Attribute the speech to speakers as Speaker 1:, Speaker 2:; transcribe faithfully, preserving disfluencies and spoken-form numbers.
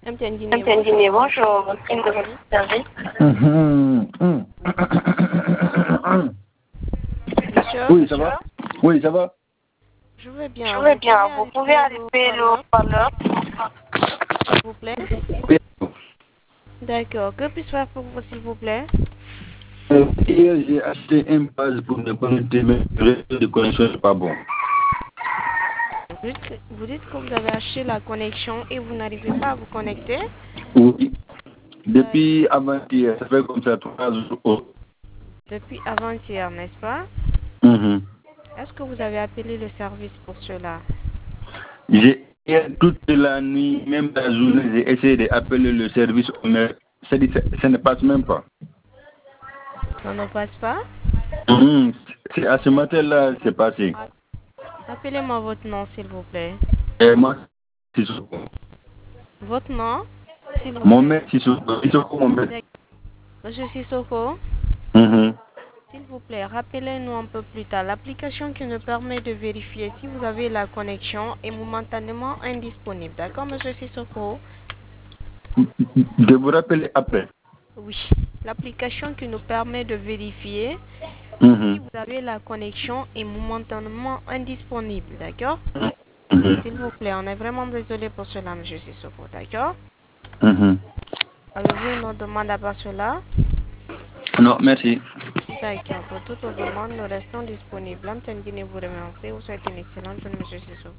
Speaker 1: M T N Guinée,
Speaker 2: M T N Guinée, bonjour. Une de votre service.
Speaker 1: Monsieur?
Speaker 3: Oui, ça va? Oui, ça va?
Speaker 1: Je vais bien.
Speaker 2: Je vais bien. Vous pouvez allumer le haut-parleur,
Speaker 1: s'il vous plaît?
Speaker 3: Oui.
Speaker 1: D'accord. Que puis-je faire pour vous, s'il vous plaît?
Speaker 3: Euh, Hier, j'ai acheté un pass pour me connecter, mais le réseau de connexion n'est pas bon.
Speaker 1: Vous dites, que, vous dites que vous avez acheté la connexion et vous n'arrivez pas à vous connecter?
Speaker 3: Oui. Depuis avant-hier, ça fait comme ça trois jours.
Speaker 1: Depuis avant-hier, n'est-ce pas?
Speaker 3: Mm-hmm.
Speaker 1: Est-ce que vous avez appelé le service pour cela?
Speaker 3: J'ai toute la nuit, même la journée, j'ai essayé d'appeler le service, mais ça, dit, ça, ça ne passe même pas.
Speaker 1: Ça ne passe pas?
Speaker 3: Mmh. C'est à ce matin-là, c'est passé.
Speaker 1: Appelez-moi votre nom, s'il vous plaît.
Speaker 3: Et moi, Sissoko.
Speaker 1: Votre nom, s'il vous
Speaker 3: Mon
Speaker 1: plaît.
Speaker 3: maître Sissoko. Sissoko, mon maître.
Speaker 1: Monsieur Sissoko,
Speaker 3: Mm-hmm.
Speaker 1: s'il vous plaît, rappelez-nous un peu plus tard. L'application qui nous permet de vérifier si vous avez la connexion est momentanément indisponible. D'accord, monsieur Sissoko?
Speaker 3: Je vous rappelle après.
Speaker 1: Oui. L'application qui nous permet de vérifier
Speaker 3: Mm-hmm.
Speaker 1: si vous avez la connexion est momentanément indisponible. D'accord?
Speaker 3: Mm-hmm.
Speaker 1: S'il vous plaît, on est vraiment désolé pour cela, monsieur Sissoko. D'accord?
Speaker 3: Mm-hmm.
Speaker 1: Avez-vous une autre demande à part cela?
Speaker 3: Non, merci.
Speaker 1: D'accord. Pour toute autre demande, nous restons disponibles. M T N Guinée vous remercie. Vous souhaite une excellente journée, monsieur Sissoko.